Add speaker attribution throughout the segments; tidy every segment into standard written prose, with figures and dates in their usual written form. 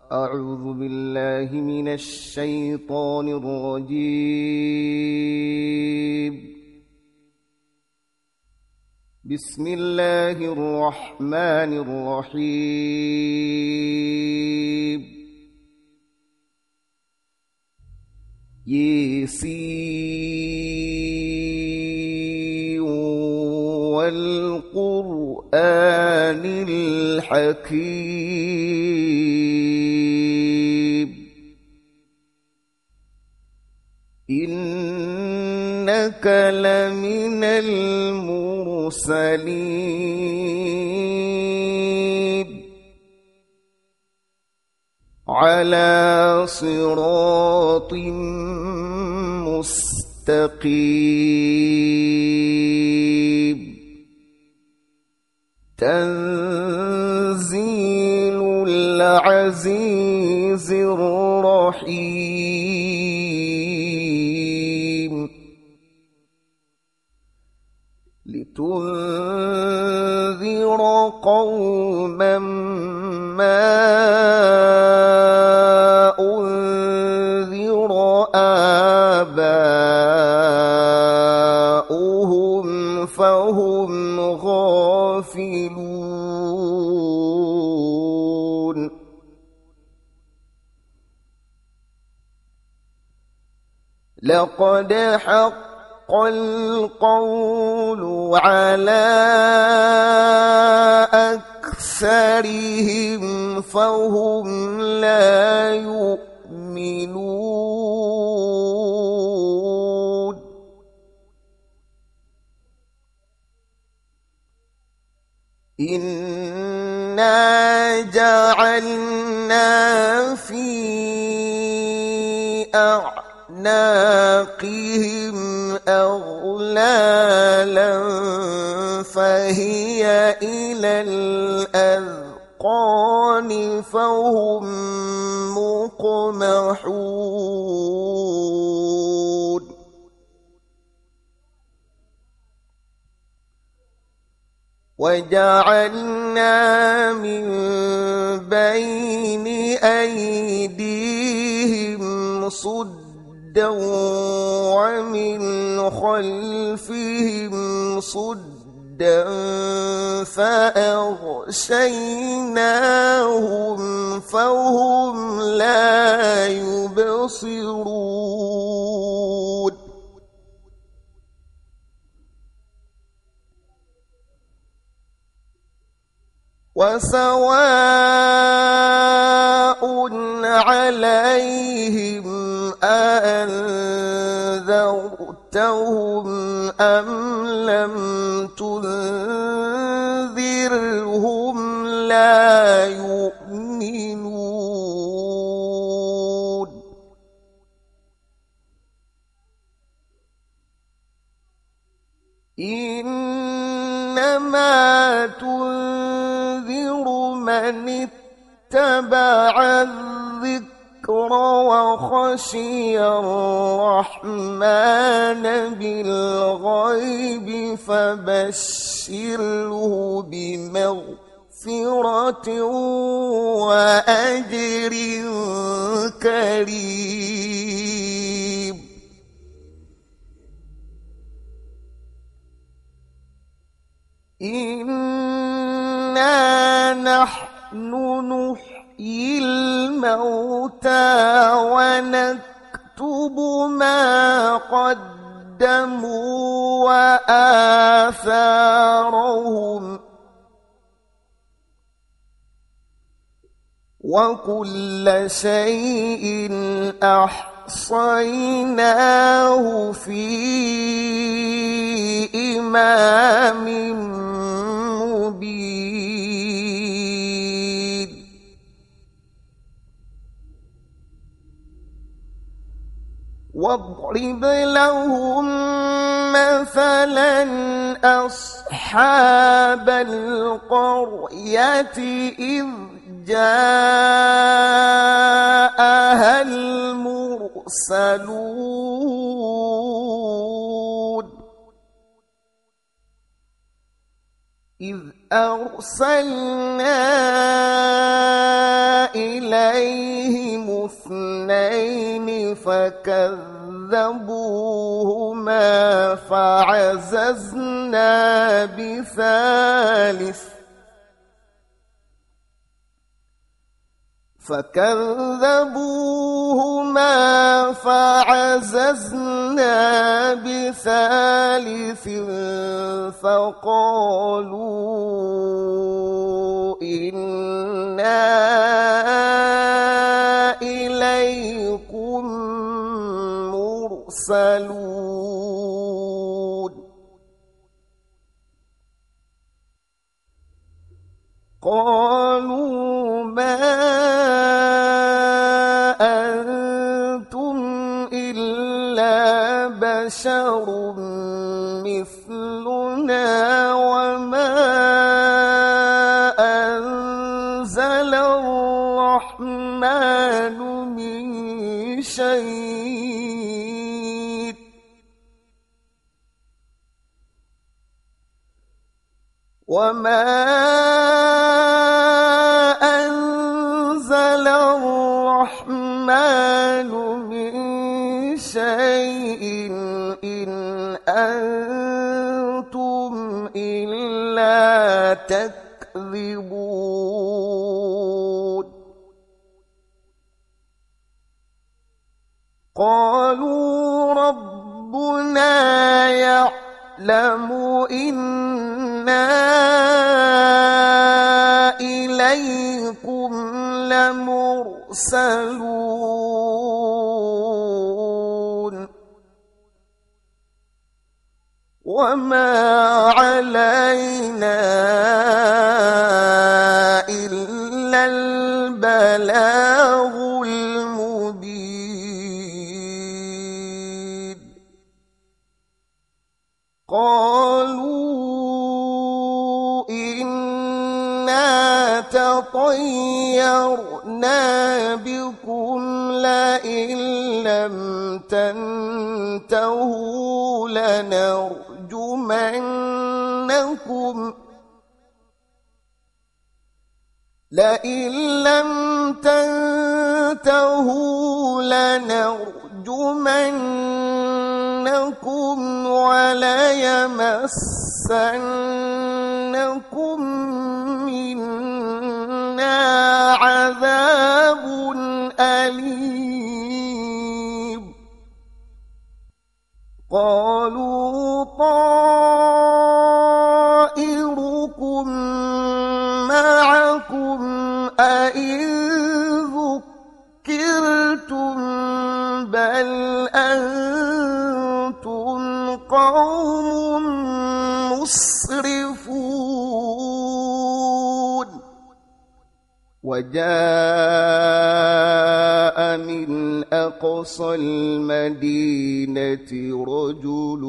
Speaker 1: أعوذ بالله من الشيطان الرجيم. بسم الله الرحمن الرحيم. ياسين والقرآن الحكيم إنك لمن المرسلين على صراط مستقيم تنزيل العزيز الرحيم لتنذر قوما ما أنذر آباؤهم فهم غافلون لقد حق القول على أكثرهم فهم لا يؤمنون إنا جعلنا في أعناقهم أغلالا فهي إلى الأذقان فهم مقمحون وجعلنا من بين أيديهم صدا ومن خلفهم صدا فأغشيناهم فهم لا يبصرون وسواء عليهم أأنذرتهم أم لم تنذرهم لا يؤمنون إنما تنذر من اتبع الذكر وخشي الرحمن بالغيب فبشره بمغفرة وأجر كريم إنا نحن نحيي الموتى ونكتب ما قدموا وآثارهم وكل شيء أحصيناه في إمام مبين واضرب لهم مثلا أصحاب القرية إذ جاءها المرسلون إذ أرسلنا إليهم 2 فكذبوهما فعززنا بثالث فقالوا إنا إليكم مرسلون قالوا ما أنتم إلا بشر مثلنا وما أنزل الرحمن من شيء إن أنتم إلا تكذبون قالوا ربنا يعلم إنا إليكم لمرسلون وما علينا إلا البلاغ المبين قالوا إنا تطيرنا بكم لئن لم تنتهوا لنرجمنكم وليمسنكم منا عذاب أليم قالوا طائركم معكم أئن ذكرتم بل أنتم قوم مسرفون وجاء من أقصى المدينة رجل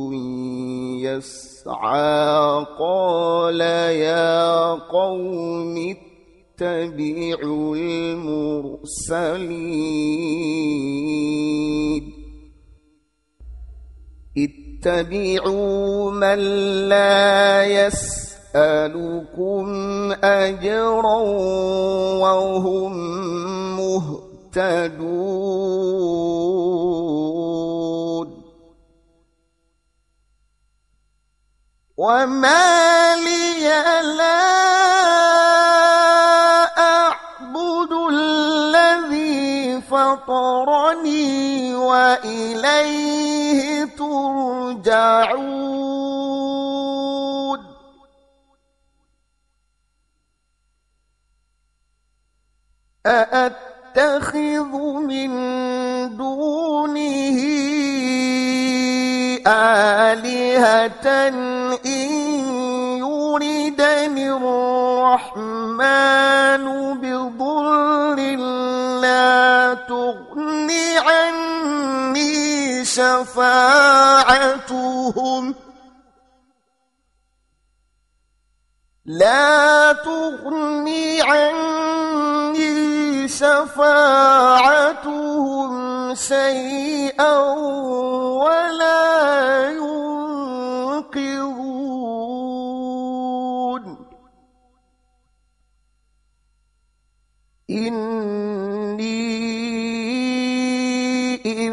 Speaker 1: يسعى قال يا قوم اتبعوا من لا يسألكم أجرا وهم مهتدون وما لي لا أعبد الذي فطرني وإليه ترجعون أأتخذ من دونه آلهة إن يردني الرحمن بضر لا تغني عني شفاعتهم شيئا ولا ينقذون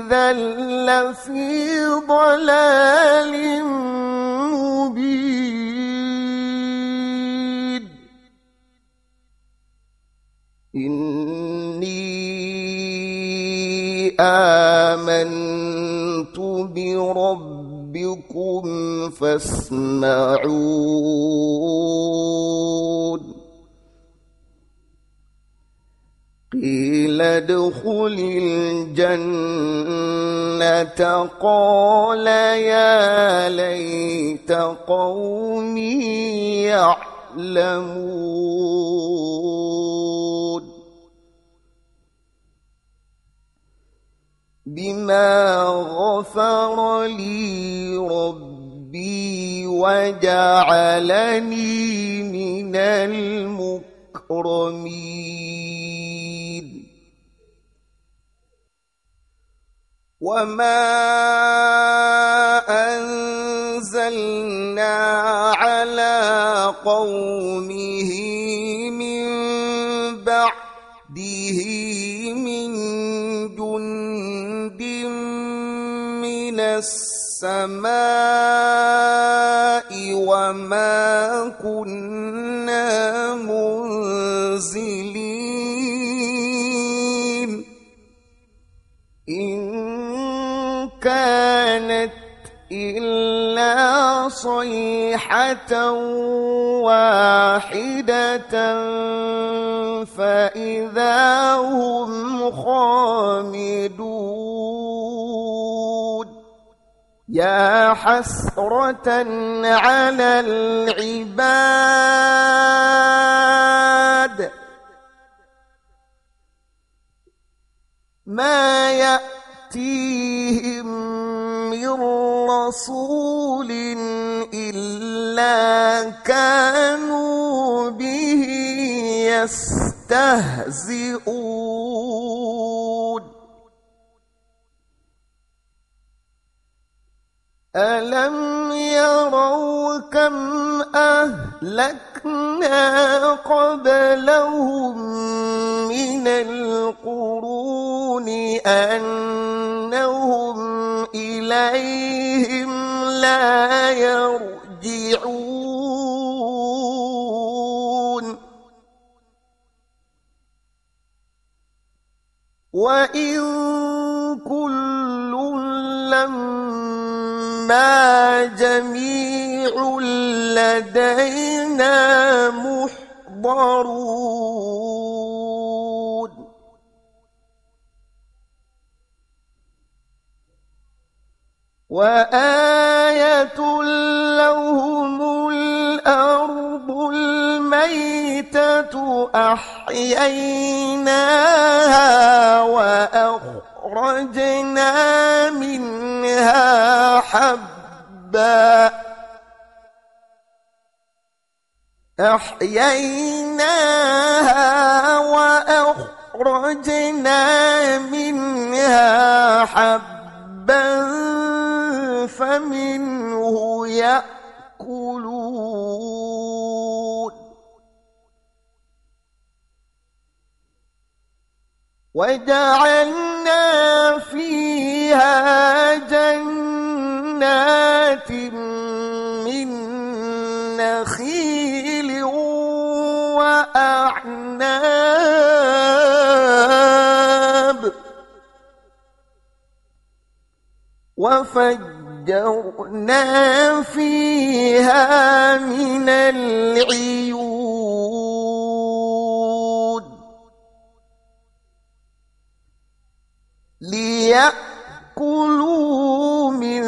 Speaker 1: إذا لفي ضلال مبين إني آمنت بربكم فاسمعون قيل ادخل الجنة قال يا ليت قومي يعلمون بما غفر لي ربي وجعلني من المكرمين وما أنزلنا على قومه من بعده من جند من السماء وما كنا منزلين إن كانت إلا صيحة واحدة فإذا هم خامدون يا حسرة على العباد ما يأتيهم من رسول إلا كانوا به يستهزئون ألم يروا كم أهلكنا قبلهم من القرون أنهم إليهم لا يرجعون وإن كل لما جميع لدينا محضرون وآية لهم الأرض الميتة أحييناها وأخرجنا منها حبا فمنه يأكلون وجعلنا فيها جنات من نخيل وأعناب وفجرنا فيها من العيون ليأكلوا من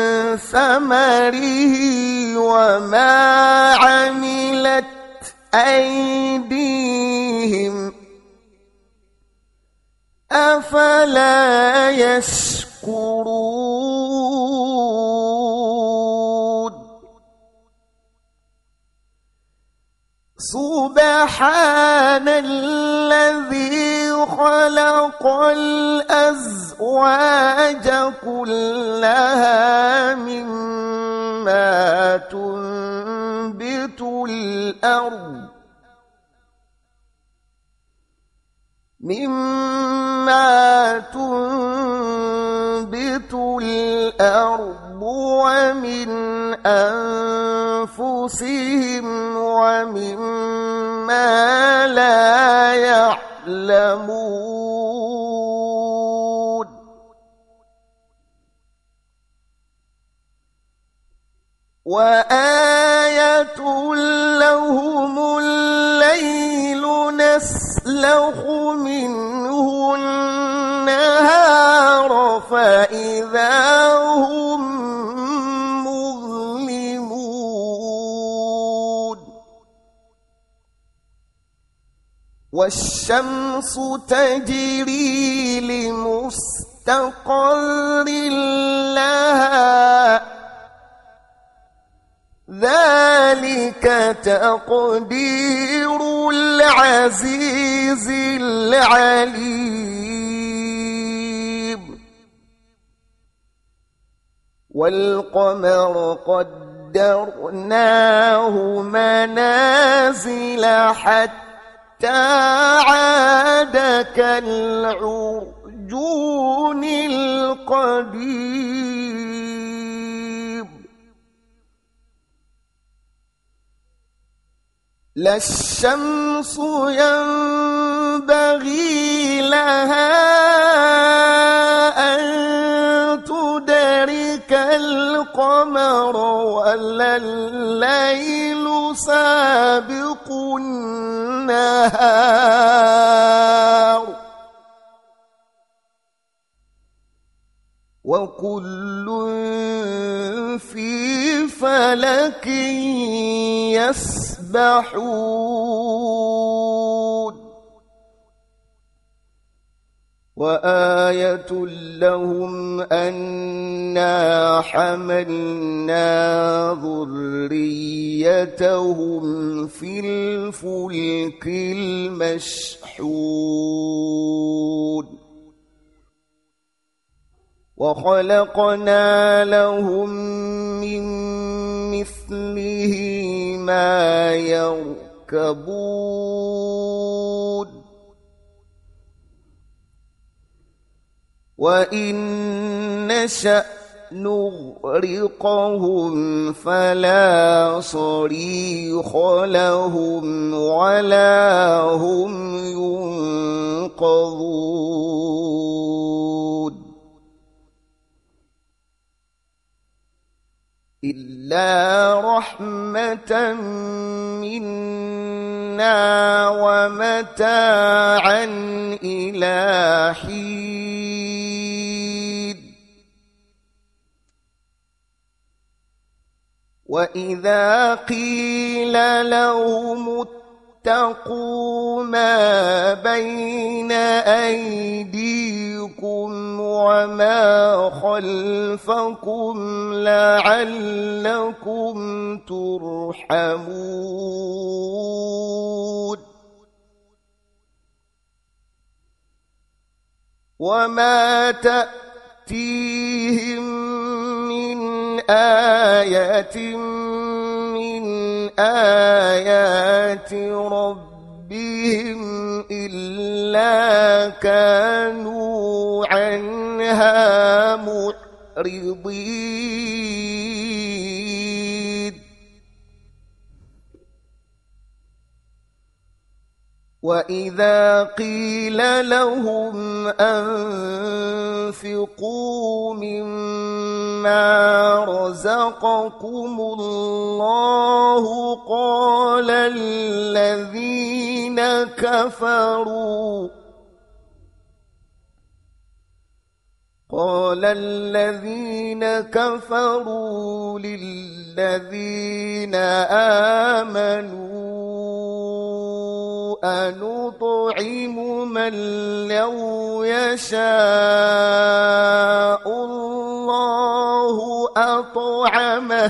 Speaker 1: ثمره وما عملت أيديهم أفلا يشكرون سبحان الذي خلق الأزواج كلها مما تنبت الأرض الأرض ومن أنفسهم ومما لا يعلمون وآية لهم الليل نسلخ منه النهار فإذا هم مظلمون والشمس تجري لمستقر لها ذلك تقدير العزيز العليم والقمر قدرناه منازل حتى عاد كالعرجون القديم لا الشمس ينبغي لها أن تدرك القمر ولا الليل سابق النهار وكل في فلك يسبحون وآية لهم أنا حملنا ذريتهم في الفلك المشحون وخلقنا لهم من مثله ما يركبون وإن نشأ نغرقهم فلا صريخ لهم ولا هم ينقذون إلا رحمة منا ومتاعا إلى حين وإذا قيل لهم اتقوا ما بين أيديكم وما خلفكم لعلكم ترحمون وما تأتيهم من آية من آيات ربهم إلا كانوا عنها معرضين وإذا قيل لهم أنفقوا مما رزقكم الله قال الذين كفروا للذين آمنوا أنطعم من لو يشاء الله أطعمه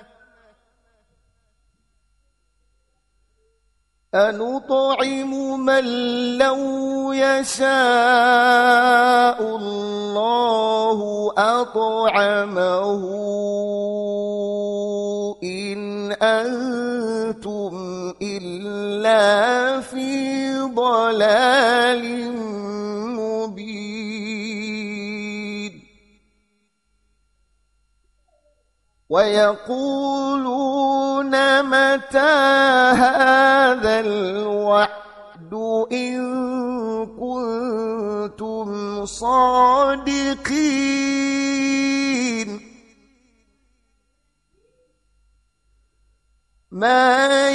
Speaker 1: أنطعم من لو يشاء الله أطعمه إن أنتم إلا في ضلال مبين ويقولون متى هذا الوعد إن كنتم صادقين ما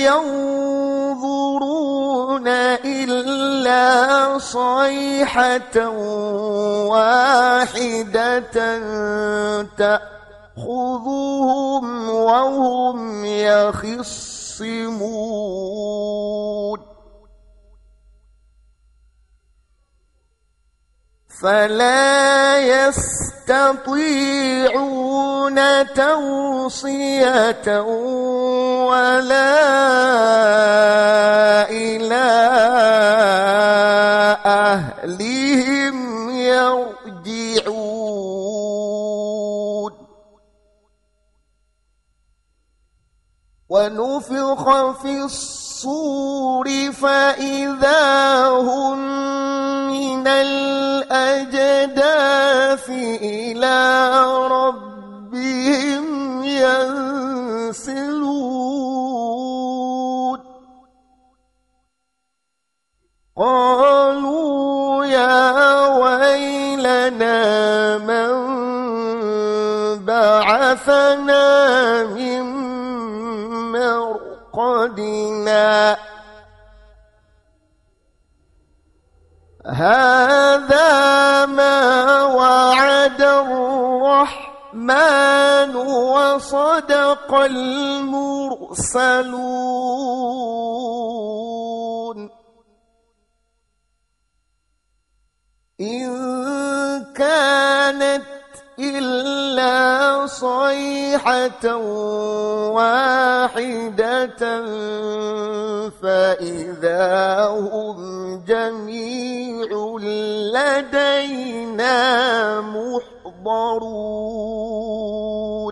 Speaker 1: ينظرون إلا صيحة واحدة تأخذهم وهم يخصمون فلا يستطيعون توصية ولا إلى أهلهم يرجعون ونفخ في الصور فإذا هم من الأجداث إلى ربهم ينسلون قالوا يا ويلنا من بعثنا من مرقدنا هذا ما وعد الرحمن وصدق المرسلون إن كانت إلا صيحة واحدة فإذا هم جميع لدينا محضرون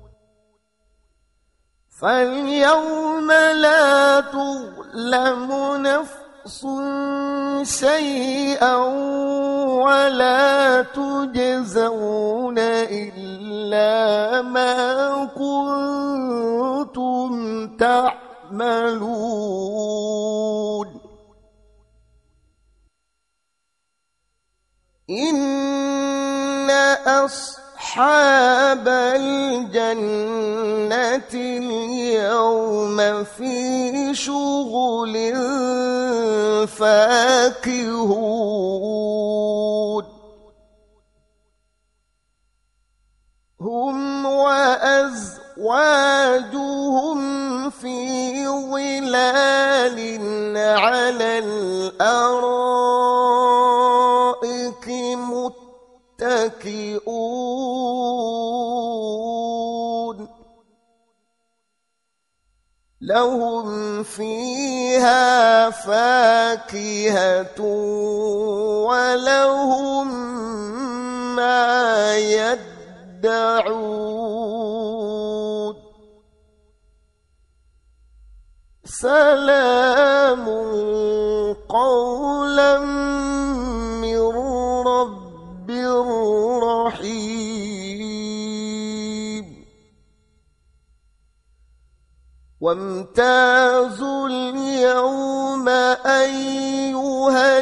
Speaker 1: فاليوم لا تظلم نفس شيئا ولا تجزون إلا ما كنتم تعملون إن أصحاب الجنة اليوم في شغل فاكهون هم وأزواجهم في ظلال على الأرائك متكئون لهم فيها فاكهة ولهم ما يدعون سلام قولا من رب رحيم وامتازوا اليوم أيها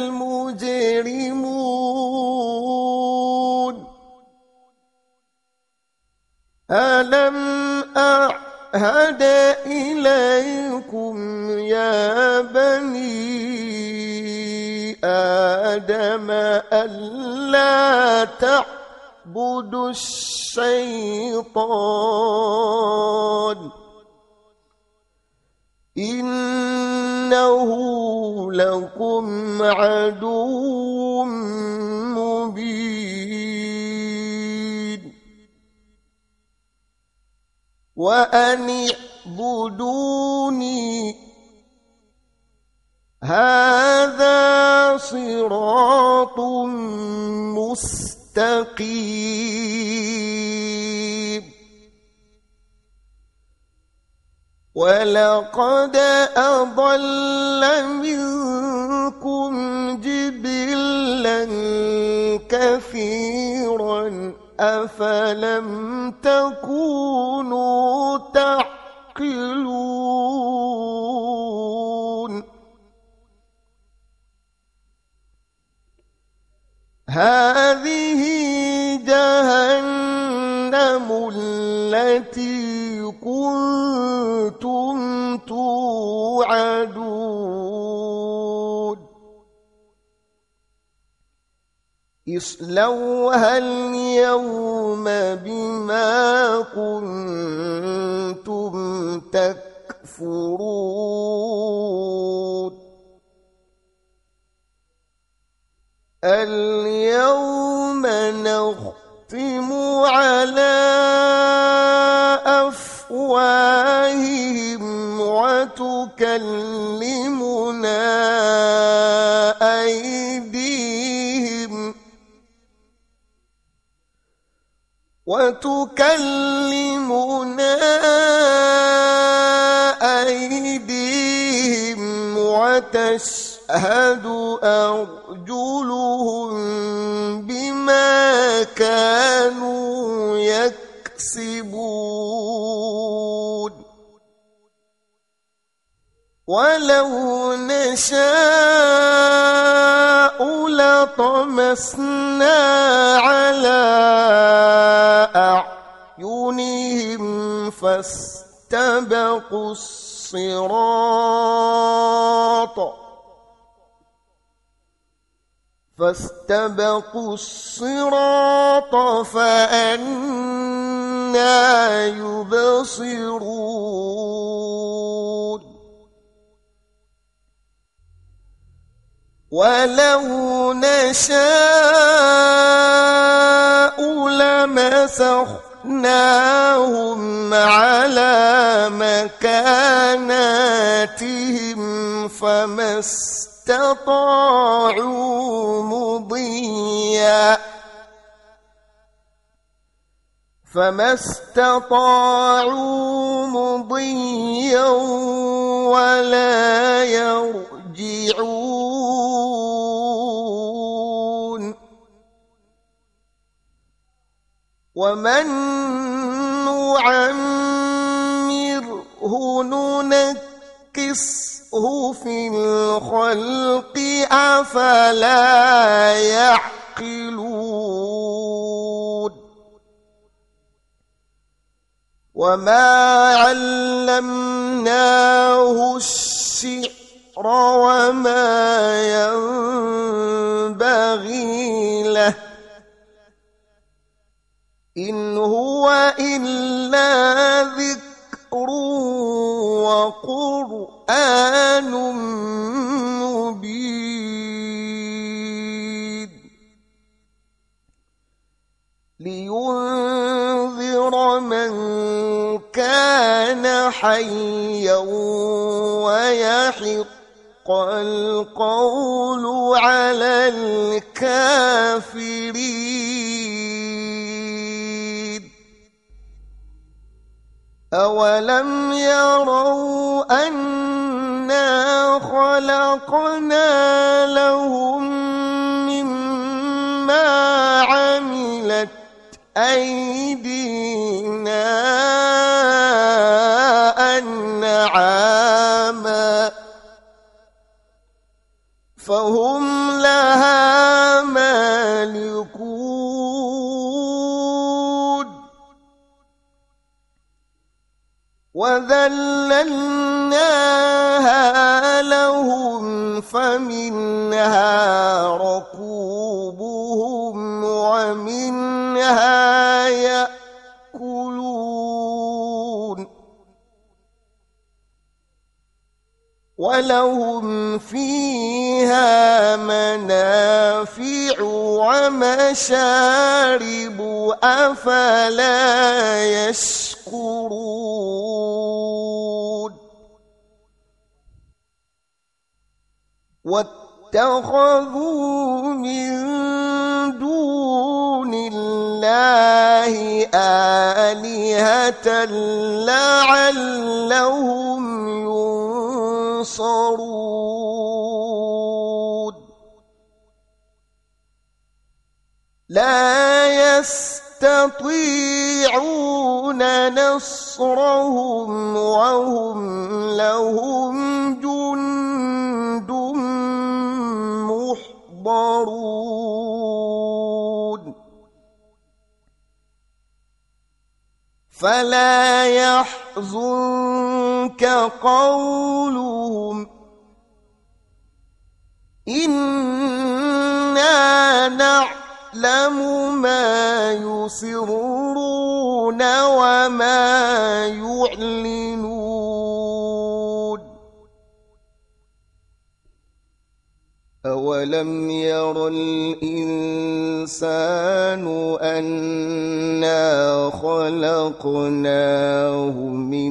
Speaker 1: المجرمون ألم أعهد إليكم يا بني آدم ألا تعبدوا الشيطان إنه لكم عدو مبين وأن اعبدوني هذا صراط مستقيم ولقد أضل منكم جبلا كثيرا أفلم تكونوا تعقلون هذه جهنم التي كنتم توعدون اصلوها اليوم بما كنتم تكفرون اليوم نختم على أفواههم وتكلمنا أيديهم وتشهد أرجلهم بما كانوا يكسبون ولو نشاء لطمسنا على أعينهم فاستبقوا الصراط فأنى يبصرون ولو نشاء لمسخناهم على مكاناتهم فما استطاعوا مضيا ولا يرجعون ومن نعمره ننكسه في الخلق أفلا يعقلون وما علمناه الشعر وما ينبغي له إن هو إلا ذكر وقرآن مبين لينذر من كان حيا ويحق القول على الكافرين أولم يروا أنا خلقنا لهم مما عملت أيدينا أنعاما فهم لها مالكون وذللناها لهم فمنها ركوبهم ومنها يأكلون ولهم فيها منافع ومشارب أفلا يشكرون واتخذوا من دون الله آلهة لعلهم ينصرون لا يستطيعون نصرهم وهم لهم جند محضرون فلا يحزنك قولهم إنا نعلم ما يسرون وما يعلنون أولم ير الإنسان أنا خلقناه من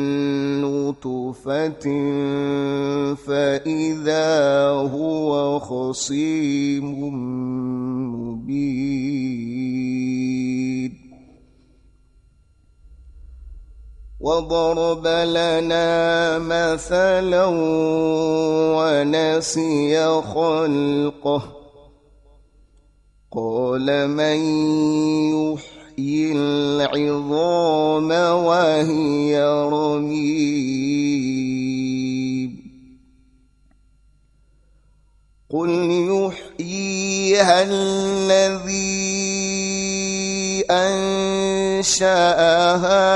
Speaker 1: نطفة فإذا هو خصيم مبين وضرب لنا مثلا ونسي خلقه قال من يحيي العظام وهي رميم قل يحييها الذي أنشأها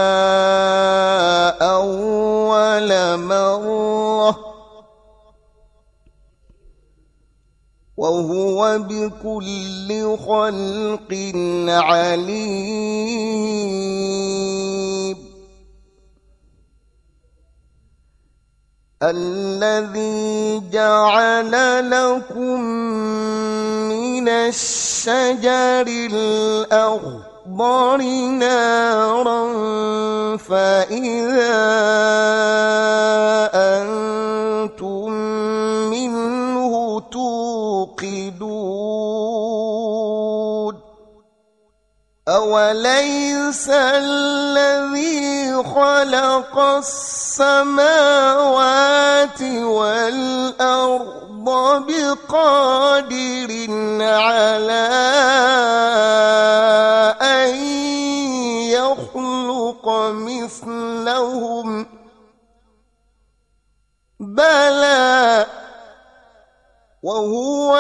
Speaker 1: أول مرة وهو بكل خلق عليم الذي جعل لكم من الشجر الأخضر نارا فإذا أنتم منه توقدون أوليس الذي خلق السماوات والأرض بقادر على أن يخلق مثلهم بلى وهو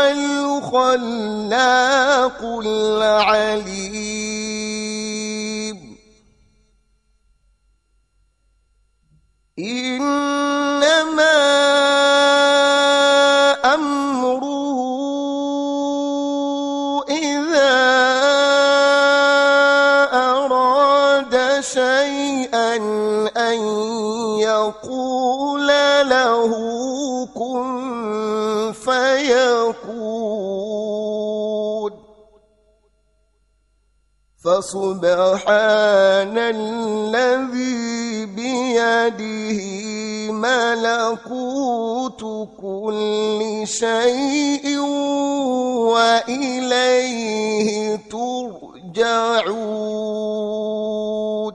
Speaker 1: الخلاق العليم إنما أمره إذا أراد شيئا أن يقول له كن فيكون فسبحان الذي بيده ملكوت كل شيء وإليه ترجعون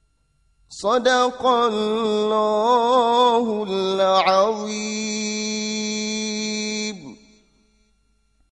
Speaker 1: صدق الله العظيم.